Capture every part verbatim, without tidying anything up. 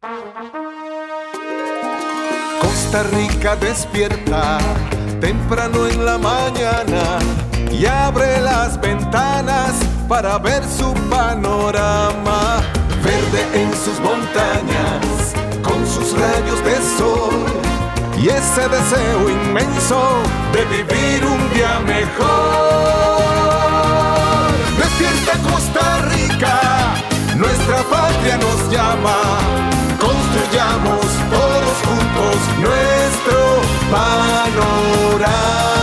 Costa Rica despierta temprano en la mañana y abre las ventanas para ver su panorama. Verde en sus montañas, con sus rayos de sol y ese deseo inmenso de vivir un día mejor. Despierta Costa Rica, nuestra patria nos llama. Construyamos todos juntos nuestro panorama.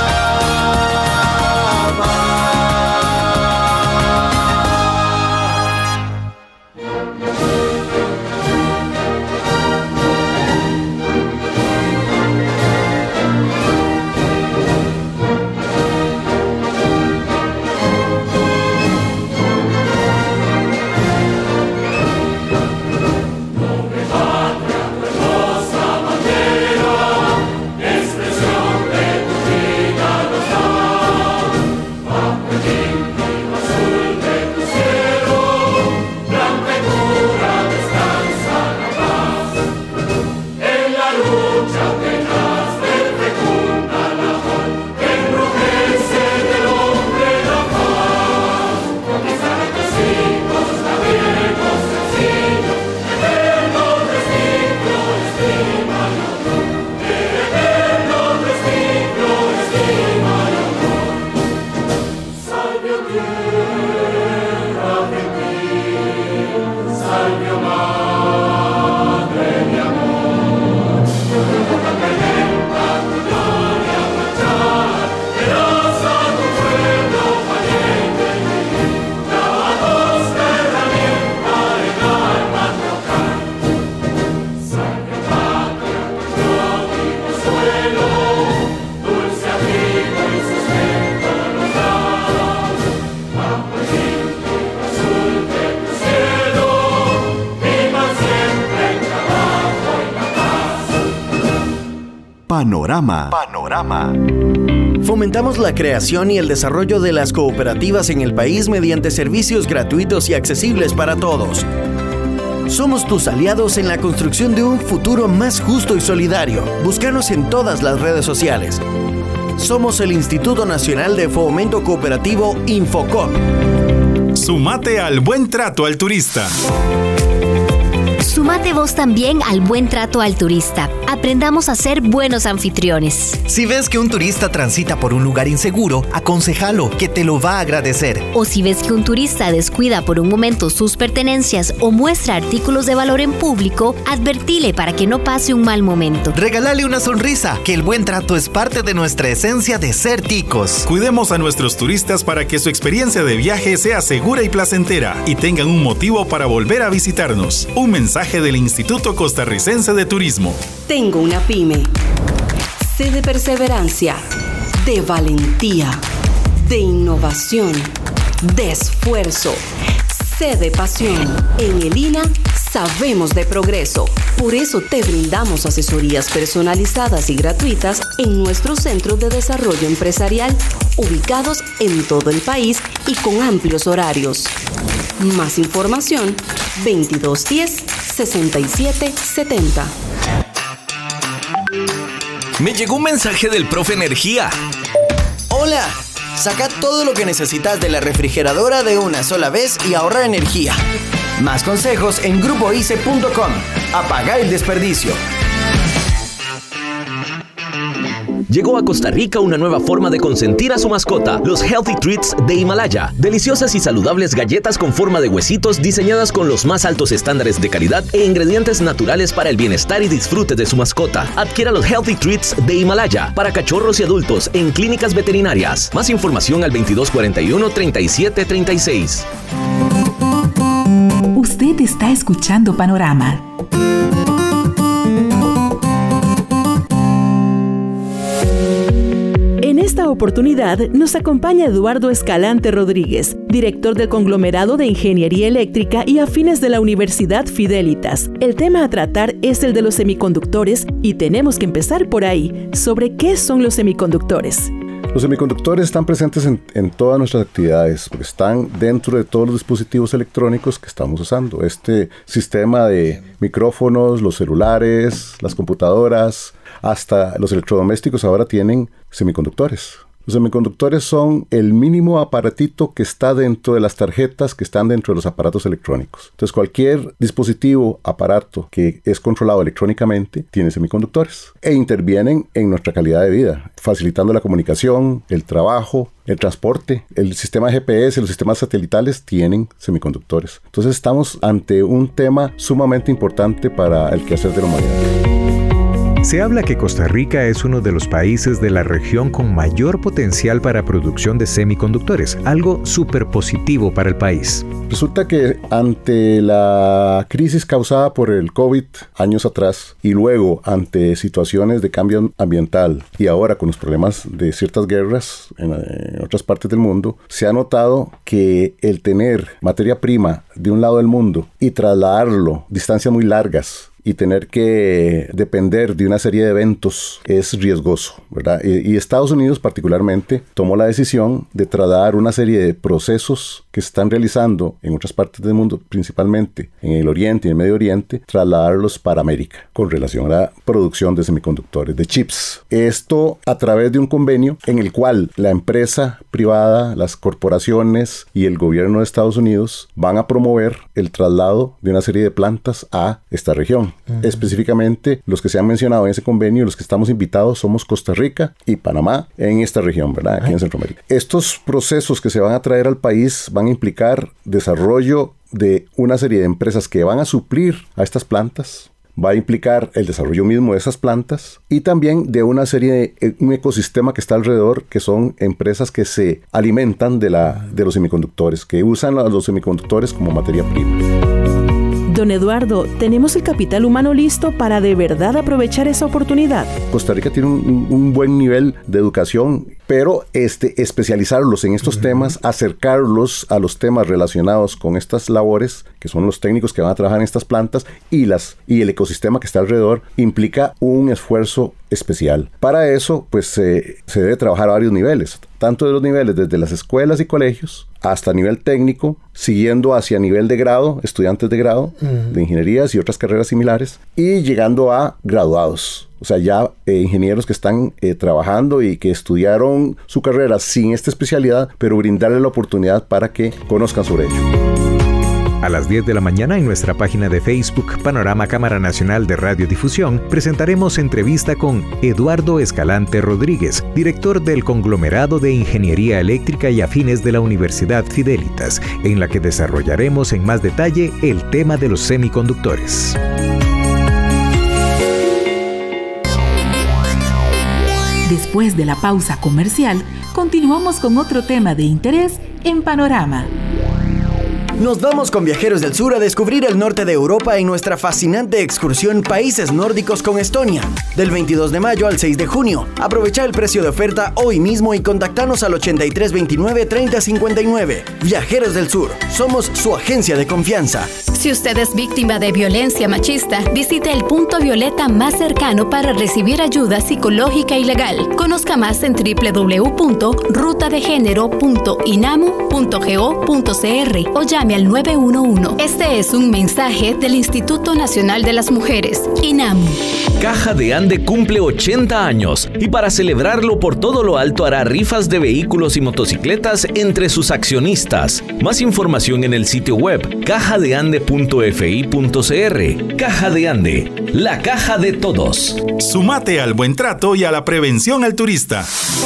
Panorama. Panorama. Fomentamos la creación y el desarrollo de las cooperativas en el país mediante servicios gratuitos y accesibles para todos. Somos tus aliados en la construcción de un futuro más justo y solidario. Búscanos en todas las redes sociales. Somos el Instituto Nacional de Fomento Cooperativo Infocop. Sumate al buen trato al turista. Sumate vos también al buen trato al turista. Aprendamos a ser buenos anfitriones. Si ves que un turista transita por un lugar inseguro, aconséjalo, que te lo va a agradecer. O si ves que un turista descuida por un momento sus pertenencias o muestra artículos de valor en público, advertile para que no pase un mal momento. Regálale una sonrisa, que el buen trato es parte de nuestra esencia de ser ticos. Cuidemos a nuestros turistas para que su experiencia de viaje sea segura y placentera y tengan un motivo para volver a visitarnos. Un mensaje del Instituto Costarricense de Turismo. Tengo una pyme. Sé de perseverancia, de valentía, de innovación, de esfuerzo. Sé de pasión. En el I N A sabemos de progreso. Por eso te brindamos asesorías personalizadas y gratuitas en nuestros centros de desarrollo empresarial, ubicados en todo el país y con amplios horarios. Más información, veintidós diez, sesenta y siete setenta. Me llegó un mensaje del profe Energía. Hola, saca todo lo que necesitas de la refrigeradora de una sola vez y ahorra energía. Más consejos en grupo i c e punto com. Apaga el desperdicio. Llegó a Costa Rica una nueva forma de consentir a su mascota, los Healthy Treats de Himalaya. Deliciosas y saludables galletas con forma de huesitos diseñadas con los más altos estándares de calidad e ingredientes naturales para el bienestar y disfrute de su mascota. Adquiera los Healthy Treats de Himalaya para cachorros y adultos en clínicas veterinarias. Más información al veintidós cuarenta y uno, treinta y siete treinta y seis. Usted está escuchando Panorama. En esta oportunidad nos acompaña Eduardo Escalante Rodríguez, director del conglomerado de Ingeniería Eléctrica y Afines de la Universidad Fidelitas. El tema a tratar es el de los semiconductores y tenemos que empezar por ahí. ¿Sobre qué son los semiconductores? Los semiconductores están presentes en, en todas nuestras actividades, porque están dentro de todos los dispositivos electrónicos que estamos usando. Este sistema de micrófonos, los celulares, las computadoras, hasta los electrodomésticos ahora tienen semiconductores. Los semiconductores son el mínimo aparatito que está dentro de las tarjetas que están dentro de los aparatos electrónicos. Entonces, cualquier dispositivo, aparato que es controlado electrónicamente tiene semiconductores e intervienen en nuestra calidad de vida, facilitando la comunicación, el trabajo, el transporte. El sistema G P S, los sistemas satelitales tienen semiconductores. Entonces, estamos ante un tema sumamente importante para el quehacer de la humanidad. Se habla que Costa Rica es uno de los países de la región con mayor potencial para producción de semiconductores, algo súper positivo para el país. Resulta que ante la crisis causada por el COVID años atrás y luego ante situaciones de cambio ambiental y ahora con los problemas de ciertas guerras en, en otras partes del mundo, se ha notado que el tener materia prima de un lado del mundo y trasladarlo distancias muy largas y tener que depender de una serie de eventos es riesgoso, ¿verdad? Y, y Estados Unidos particularmente tomó la decisión de trasladar una serie de procesos que se están realizando en otras partes del mundo, principalmente en el Oriente y el Medio Oriente, trasladarlos para América con relación a la producción de semiconductores, de chips. Esto a través de un convenio en el cual la empresa privada, las corporaciones y el gobierno de Estados Unidos van a promover el traslado de una serie de plantas a esta región. Uh-huh. Específicamente, los que se han mencionado en ese convenio, los que estamos invitados somos Costa Rica y Panamá en esta región, ¿verdad? Aquí uh-huh. en Centroamérica. Estos procesos que se van a traer al país van a implicar desarrollo de una serie de empresas que van a suplir a estas plantas. Va a implicar el desarrollo mismo de esas plantas y también de una serie de un ecosistema que está alrededor, que son empresas que se alimentan de, la, de los semiconductores, que usan los semiconductores como materia prima. Don Eduardo, ¿tenemos el capital humano listo para de verdad aprovechar esa oportunidad? Costa Rica tiene un, un buen nivel de educación, pero este, especializarlos en estos uh-huh. temas, acercarlos a los temas relacionados con estas labores, que son los técnicos que van a trabajar en estas plantas, y, las, y el ecosistema que está alrededor, implica un esfuerzo especial. Para eso, pues eh, se debe trabajar a varios niveles, tanto de los niveles desde las escuelas y colegios hasta nivel técnico, siguiendo hacia nivel de grado, estudiantes de grado, uh-huh. de ingenierías y otras carreras similares, y llegando a graduados. O sea, ya eh, ingenieros que están eh, trabajando y que estudiaron su carrera sin esta especialidad, pero brindarle la oportunidad para que conozcan sobre ello. A las diez de la mañana en nuestra página de Facebook Panorama Cámara Nacional de Radiodifusión presentaremos entrevista con Eduardo Escalante Rodríguez, director del Conglomerado de Ingeniería Eléctrica y Afines de la Universidad Fidelitas, en la que desarrollaremos en más detalle el tema de los semiconductores. Después de la pausa comercial, continuamos con otro tema de interés en Panorama. Nos vamos con Viajeros del Sur a descubrir el norte de Europa en nuestra fascinante excursión Países Nórdicos con Estonia, del veintidós de mayo al seis de junio. Aprovecha el precio de oferta hoy mismo y contactanos al ochenta y tres veintinueve treinta cincuenta y nueve. Viajeros del Sur, somos su agencia de confianza. Si usted es víctima de violencia machista, visite el punto violeta más cercano para recibir ayuda psicológica y legal. Conozca más en doble u doble u doble u punto ruta de género punto inamu punto go punto c r o llame al nueve uno uno. Este es un mensaje del Instituto Nacional de las Mujeres, INAMU. Caja de Ande cumple ochenta años y para celebrarlo por todo lo alto hará rifas de vehículos y motocicletas entre sus accionistas. Más información en el sitio web caja de ande punto f i punto c r. Caja de Ande, la caja de todos. Sumate al buen trato y a la prevención al turista.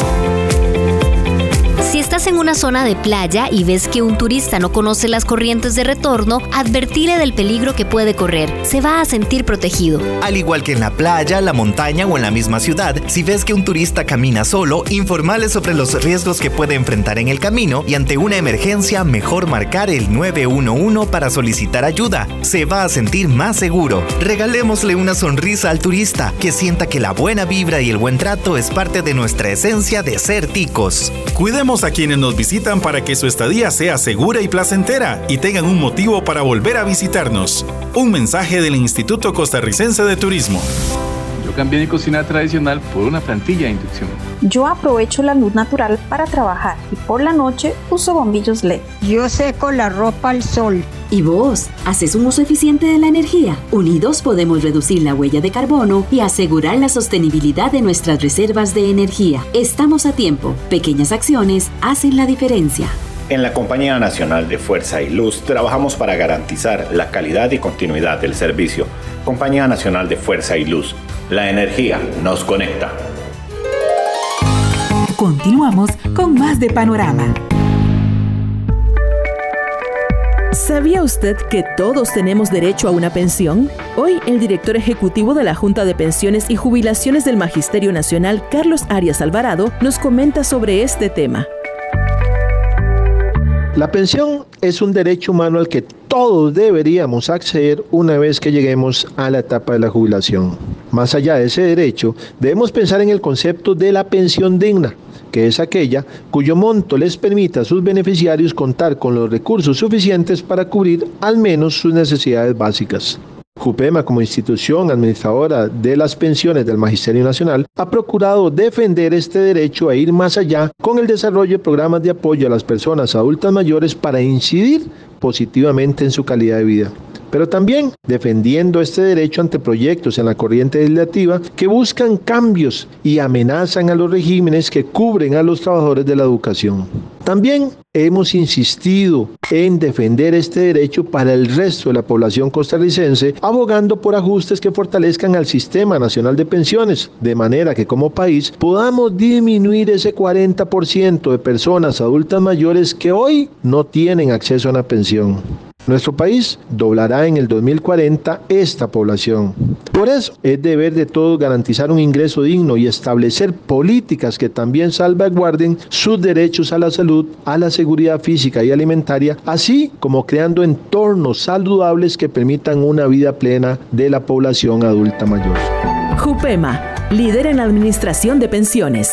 Si estás en una zona de playa y ves que un turista no conoce las corrientes de retorno, advertile del peligro que puede correr. Se va a sentir protegido. Al igual que en la playa, la montaña o en la misma ciudad, si ves que un turista camina solo, informale sobre los riesgos que puede enfrentar en el camino y ante una emergencia, mejor marcar el nueve uno uno para solicitar ayuda. Se va a sentir más seguro. Regalémosle una sonrisa al turista, que sienta que la buena vibra y el buen trato es parte de nuestra esencia de ser ticos. Cuidemos a quienes nos visitan para que su estadía sea segura y placentera y tengan un motivo para volver a visitarnos. Un mensaje del Instituto Costarricense de Turismo. Yo cambié mi cocina tradicional por una plantilla de inducción. Yo aprovecho la luz natural para trabajar y por la noche uso bombillos L E D. Yo seco la ropa al sol. ¿Y vos? ¿Haces un uso eficiente de la energía? Unidos podemos reducir la huella de carbono y asegurar la sostenibilidad de nuestras reservas de energía. Estamos a tiempo. Pequeñas acciones hacen la diferencia. En la Compañía Nacional de Fuerza y Luz trabajamos para garantizar la calidad y continuidad del servicio. Compañía Nacional de Fuerza y Luz. La energía nos conecta. Continuamos con más de Panorama. ¿Sabía usted que todos tenemos derecho a una pensión? Hoy, el director ejecutivo de la Junta de Pensiones y Jubilaciones del Magisterio Nacional, Carlos Arias Alvarado, nos comenta sobre este tema. La pensión es un derecho humano al que todos deberíamos acceder una vez que lleguemos a la etapa de la jubilación. Más allá de ese derecho, debemos pensar en el concepto de la pensión digna, que es aquella cuyo monto les permita a sus beneficiarios contar con los recursos suficientes para cubrir al menos sus necesidades básicas. JUPEMA, como institución administradora de las pensiones del Magisterio Nacional, ha procurado defender este derecho e ir más allá con el desarrollo de programas de apoyo a las personas adultas mayores para incidir positivamente en su calidad de vida, pero también defendiendo este derecho ante proyectos en la corriente legislativa que buscan cambios y amenazan a los regímenes que cubren a los trabajadores de la educación. También hemos insistido en defender este derecho para el resto de la población costarricense, abogando por ajustes que fortalezcan al Sistema Nacional de Pensiones, de manera que como país podamos disminuir ese cuarenta por ciento de personas adultas mayores que hoy no tienen acceso a una pensión. Nuestro país doblará en el dos mil cuarenta esta población. Por eso es deber de todos garantizar un ingreso digno y establecer políticas que también salvaguarden sus derechos a la salud, a la seguridad física y alimentaria, así como creando entornos saludables que permitan una vida plena de la población adulta mayor. JUPEMA, líder en la administración de pensiones.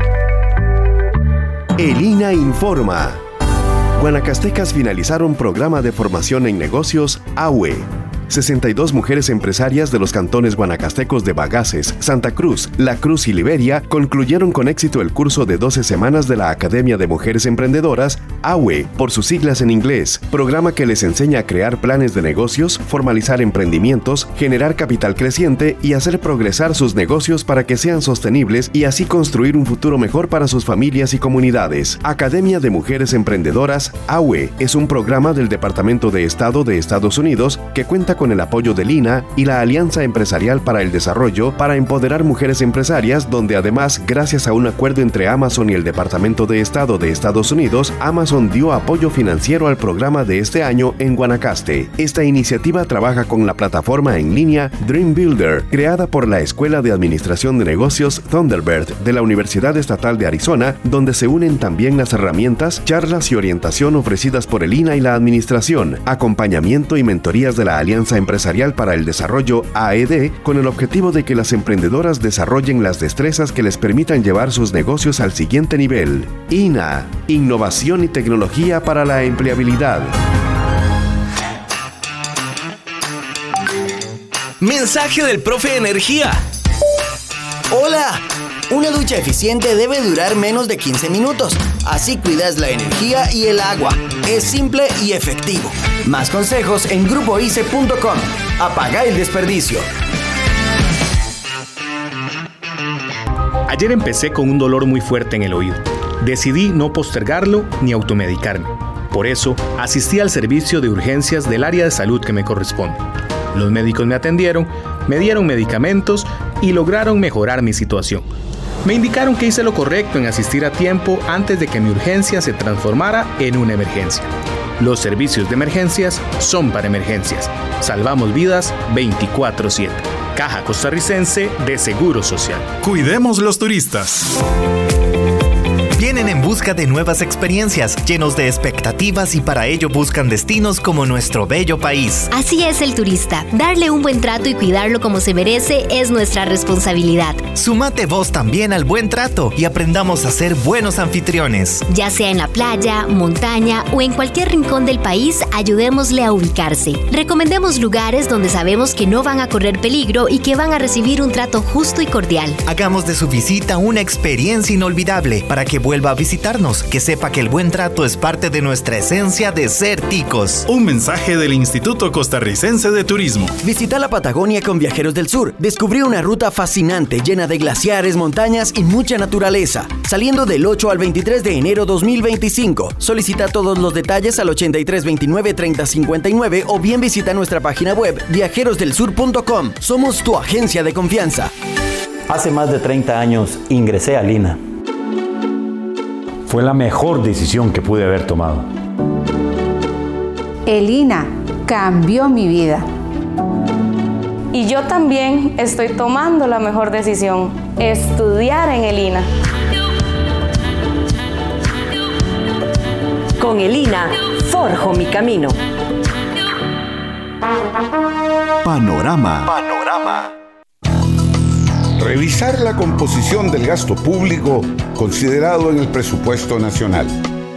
El I N A informa. Guanacastecas finalizaron programa de formación en negocios A U E. sesenta y dos mujeres empresarias de los cantones guanacastecos de Bagaces, Santa Cruz, La Cruz y Liberia concluyeron con éxito el curso de doce semanas de la Academia de Mujeres Emprendedoras, A U E, por sus siglas en inglés, programa que les enseña a crear planes de negocios, formalizar emprendimientos, generar capital creciente y hacer progresar sus negocios para que sean sostenibles y así construir un futuro mejor para sus familias y comunidades. Academia de Mujeres Emprendedoras, A U E, es un programa del Departamento de Estado de Estados Unidos que cuenta con el apoyo del I N A y la Alianza Empresarial para el Desarrollo para empoderar mujeres empresarias, donde además, gracias a un acuerdo entre Amazon y el Departamento de Estado de Estados Unidos, Amazon dio apoyo financiero al programa de este año en Guanacaste. Esta iniciativa trabaja con la plataforma en línea Dream Builder, creada por la Escuela de Administración de Negocios Thunderbird de la Universidad Estatal de Arizona, donde se unen también las herramientas, charlas y orientación ofrecidas por el I N A y la Administración, acompañamiento y mentorías de la Alianza Empresarial para el Desarrollo A E D, con el objetivo de que las emprendedoras desarrollen las destrezas que les permitan llevar sus negocios al siguiente nivel. I N A, innovación y tecnología para la empleabilidad. Mensaje del profe Energía. Hola. Una ducha eficiente debe durar menos de quince minutos. Así cuidas la energía y el agua. Es simple y efectivo. Más consejos en grupo i c e punto com. Apaga el desperdicio. Ayer empecé con un dolor muy fuerte en el oído. Decidí no postergarlo ni automedicarme. Por eso, asistí al servicio de urgencias del área de salud que me corresponde. Los médicos me atendieron, me dieron medicamentos y lograron mejorar mi situación. Me indicaron que hice lo correcto en asistir a tiempo antes de que mi urgencia se transformara en una emergencia. Los servicios de emergencias son para emergencias. Salvamos vidas veinticuatro siete. Caja Costarricense de Seguro Social. Cuidemos los turistas. Vienen en busca de nuevas experiencias, llenos de expectativas y para ello buscan destinos como nuestro bello país. Así es el turista. Darle un buen trato y cuidarlo como se merece es nuestra responsabilidad. Sumate vos también al buen trato y aprendamos a ser buenos anfitriones. Ya sea en la playa, montaña o en cualquier rincón del país, ayudémosle a ubicarse. Recomendemos lugares donde sabemos que no van a correr peligro y que van a recibir un trato justo y cordial. Hagamos de su visita una experiencia inolvidable para que vuelva a visitarnos, que sepa que el buen trato es parte de nuestra esencia de ser ticos. Un mensaje del Instituto Costarricense de Turismo. Visita la Patagonia con Viajeros del Sur. Descubrí una ruta fascinante llena de glaciares, montañas y mucha naturaleza. Saliendo del ocho al veintitrés de enero dos mil veinticinco. Solicita todos los detalles al ochenta y tres veintinueve treinta cincuenta y nueve o bien visita nuestra página web viajeros del sur punto com. Somos tu agencia de confianza. Hace más de treinta años ingresé al I N A. Fue la mejor decisión que pude haber tomado. El I N A cambió mi vida. Y yo también estoy tomando la mejor decisión, estudiar en el I N A. Con el I N A, forjo mi camino. Panorama. Panorama. Revisar la composición del gasto público considerado en el presupuesto nacional.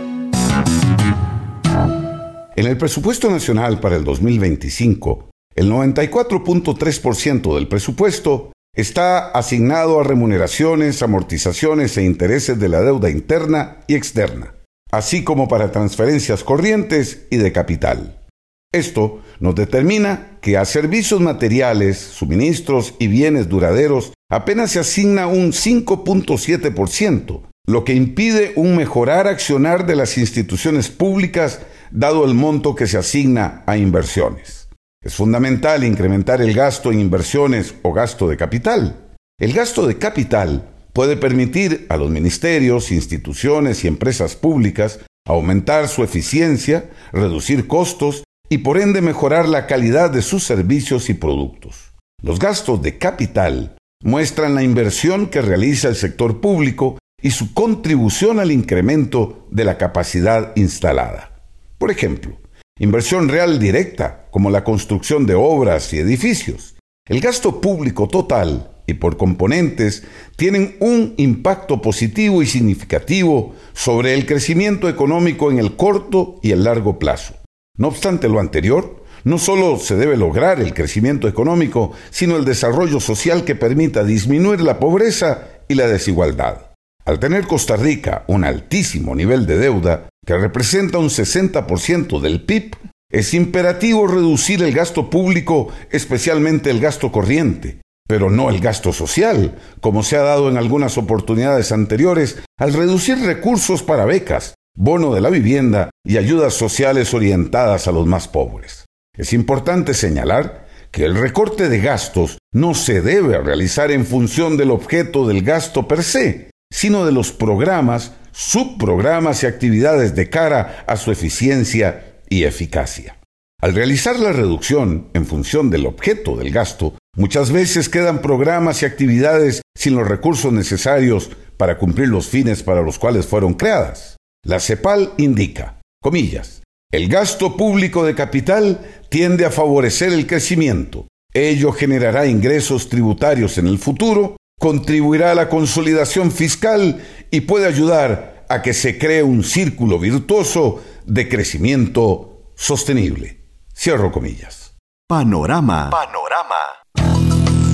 En el presupuesto nacional para el dos mil veinticinco, el noventa y cuatro punto tres por ciento del presupuesto está asignado a remuneraciones, amortizaciones e intereses de la deuda interna y externa, así como para transferencias corrientes y de capital. Esto nos determina que a servicios materiales, suministros y bienes duraderos apenas se asigna un cinco punto siete por ciento, lo que impide un mejorar accionar de las instituciones públicas dado el monto que se asigna a inversiones. Es fundamental incrementar el gasto en inversiones o gasto de capital. El gasto de capital puede permitir a los ministerios, instituciones y empresas públicas aumentar su eficiencia, reducir costos y por ende mejorar la calidad de sus servicios y productos. Los gastos de capital muestran la inversión que realiza el sector público y su contribución al incremento de la capacidad instalada. Por ejemplo, inversión real directa, como la construcción de obras y edificios. El gasto público total y por componentes tienen un impacto positivo y significativo sobre el crecimiento económico en el corto y el largo plazo. No obstante lo anterior, no solo se debe lograr el crecimiento económico, sino el desarrollo social que permita disminuir la pobreza y la desigualdad. Al tener Costa Rica un altísimo nivel de deuda, que representa un sesenta por ciento del P I B, es imperativo reducir el gasto público, especialmente el gasto corriente, pero no el gasto social, como se ha dado en algunas oportunidades anteriores, al reducir recursos para becas, bono de la vivienda y ayudas sociales orientadas a los más pobres. Es importante señalar que el recorte de gastos no se debe realizar en función del objeto del gasto per se, sino de los programas, subprogramas y actividades de cara a su eficiencia y eficacia. Al realizar la reducción en función del objeto del gasto, muchas veces quedan programas y actividades sin los recursos necesarios para cumplir los fines para los cuales fueron creadas. La CEPAL indica, comillas, el gasto público de capital tiende a favorecer el crecimiento. Ello generará ingresos tributarios en el futuro, contribuirá a la consolidación fiscal y puede ayudar a que se cree un círculo virtuoso de crecimiento sostenible. Cierro comillas. Panorama. Panorama.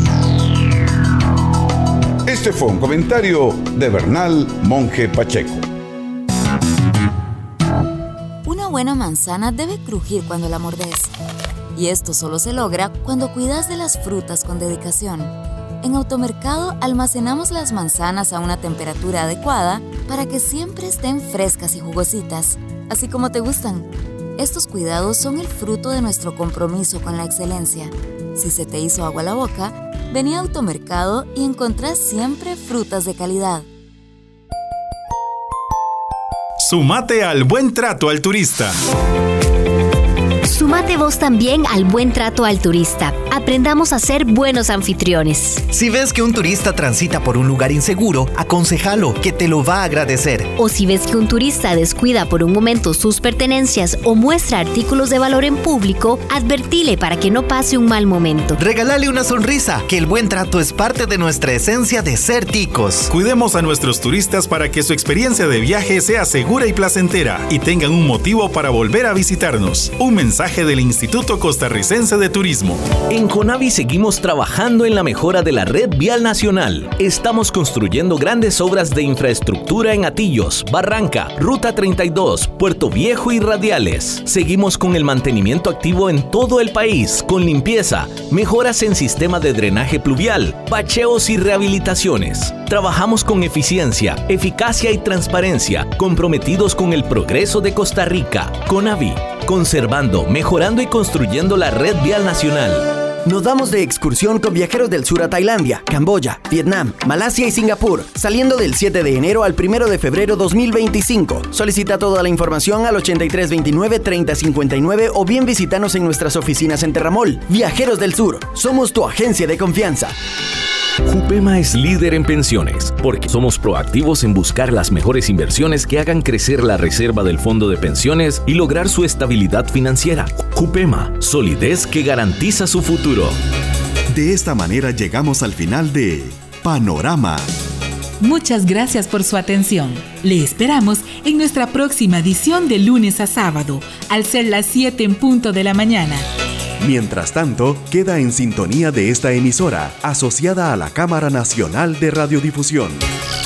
Este fue un comentario de Bernal Monge Pacheco. Una buena manzana debe crujir cuando la mordes. Y esto solo se logra cuando cuidas de las frutas con dedicación. En Automercado almacenamos las manzanas a una temperatura adecuada para que siempre estén frescas y jugositas, así como te gustan. Estos cuidados son el fruto de nuestro compromiso con la excelencia. Si se te hizo agua la boca, vení a Automercado y encontrás siempre frutas de calidad. Sumate al buen trato al turista. Sumate vos también al buen trato al turista. Aprendamos a ser buenos anfitriones. Si ves que un turista transita por un lugar inseguro, aconsejalo, que te lo va a agradecer. O si ves que un turista descuida por un momento sus pertenencias o muestra artículos de valor en público, advertile para que no pase un mal momento. Regálale una sonrisa, que el buen trato es parte de nuestra esencia de ser ticos. Cuidemos a nuestros turistas para que su experiencia de viaje sea segura y placentera y tengan un motivo para volver a visitarnos. Un mensaje del Instituto Costarricense de Turismo. En CONAVI seguimos trabajando en la mejora de la red vial nacional. Estamos construyendo grandes obras de infraestructura en Atillos, Barranca, Ruta treinta y dos, Puerto Viejo y Radiales. Seguimos con el mantenimiento activo en todo el país, con limpieza, mejoras en sistema de drenaje pluvial, bacheos y rehabilitaciones. Trabajamos con eficiencia, eficacia y transparencia, comprometidos con el progreso de Costa Rica. CONAVI, conservando, mejorando y construyendo la red vial nacional. Nos damos de excursión con Viajeros del Sur a Tailandia, Camboya, Vietnam, Malasia y Singapur, saliendo del siete de enero al primero de febrero dos mil veinticinco. Solicita toda la información al ochenta y tres veintinueve treinta cincuenta y nueve o bien visítanos en nuestras oficinas en Terramol. Viajeros del Sur, somos tu agencia de confianza. Jupema es líder en pensiones, porque somos proactivos en buscar las mejores inversiones que hagan crecer la reserva del fondo de pensiones y lograr su estabilidad financiera. Jupema, solidez que garantiza su futuro. De esta manera llegamos al final de Panorama. Muchas gracias por su atención. Le esperamos en nuestra próxima edición de lunes a sábado, al ser las siete en punto de la mañana. Mientras tanto, queda en sintonía de esta emisora, asociada a la Cámara Nacional de Radiodifusión.